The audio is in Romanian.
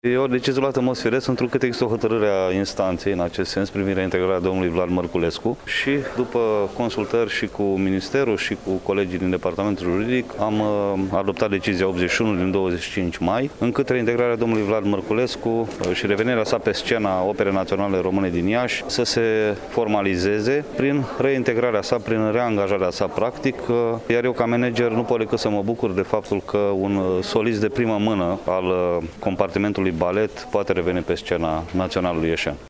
E o decizie luată în mod firesc, întrucât există o hotărâre a instanței în acest sens privind reintegrarea domnului Vlad Mărculescu și după consultări și cu Ministerul și cu colegii din Departamentul Juridic am adoptat decizia 81 din 25 mai, încât reintegrarea domnului Vlad Mărculescu și revenirea sa pe scena Operei Naționale Române din Iași să se formalizeze prin reintegrarea sa, prin reangajarea sa practic, iar eu ca manager nu pot decât să mă bucur de faptul că un solist de primă mână al compartimentului balet poate reveni pe scena naționalului ieșean.